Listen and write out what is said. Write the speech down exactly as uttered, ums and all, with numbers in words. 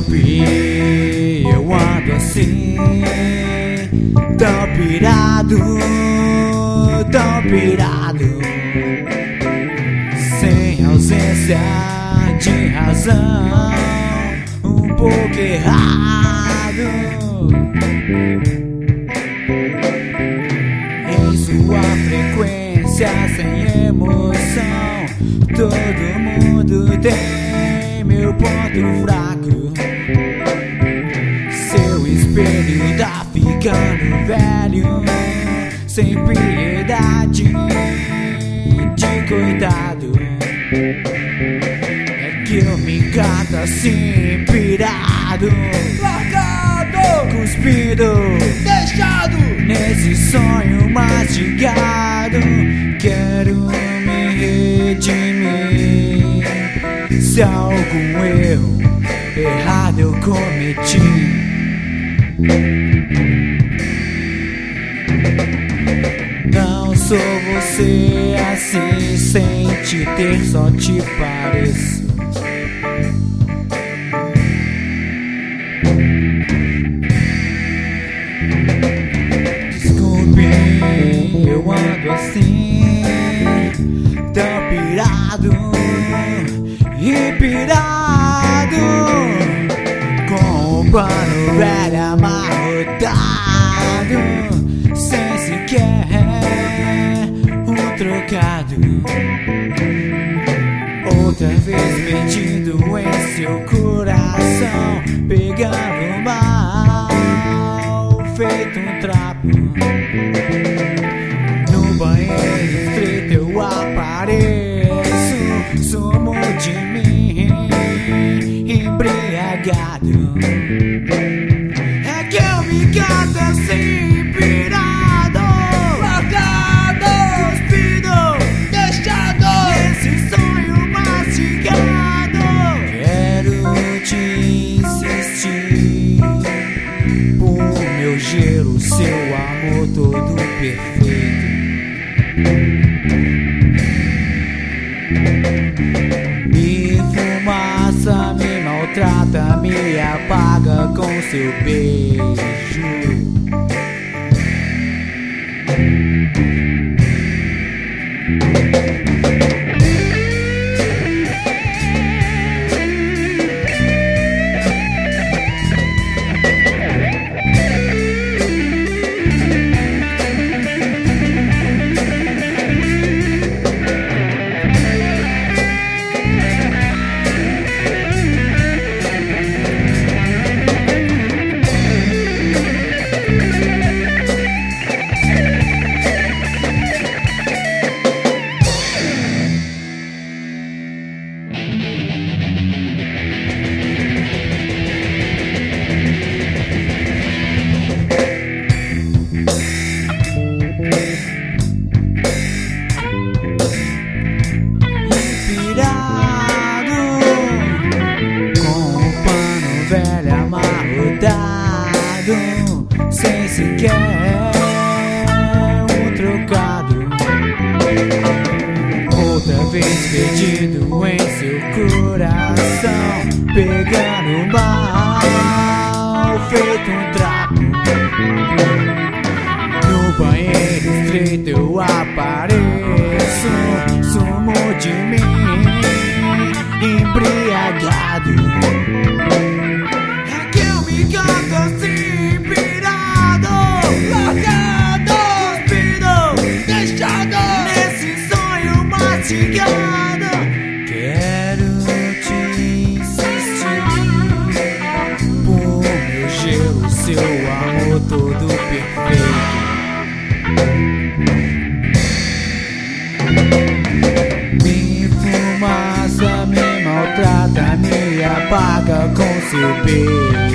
Desculpe, eu ando assim, tão pirado, tão pirado, sem ausência de razão, um pouco errado em sua frequência, sem emoção. Todo mundo tem meu ponto fraco. Seu espelho tá ficando velho, sem piedade de coitado. É que eu me encanto assim, pirado, largado, cuspido, deixado nesse sonho mastigado. Quero me redimir se algum erro errado eu cometi. Não sou você assim, sem te ter, só te pareço. Desculpe, eu ando assim, tão pirado e pirado, com um pano velho amarrotado, sem sequer um trocado. Outra vez perdido em seu coração, pegando mal, feito um trapo. No banheiro estreito eu apareço, sumo de mim, embriagado. É que eu me canto assim, pirado, largado, cuspido, deixado nesse sonho mastigado. Quero te insistir, por meu gelo, seu amor todo perfeito. Me fumaça, me maltrata, me apaga com seu beijo. Sem sequer um trocado. Outra vez perdido em seu coração, pegando mal, feito um trapo. No banheiro estreito eu apareço, sumo de mim, embriagado. É que eu me canto assim, pirado, largado, cuspido, deixado nesse sonho mastigado. Quero te insistir, por meu gelo, seu amor todo perfeito. Me fumaça, me maltrata, me apaga com seu beijo.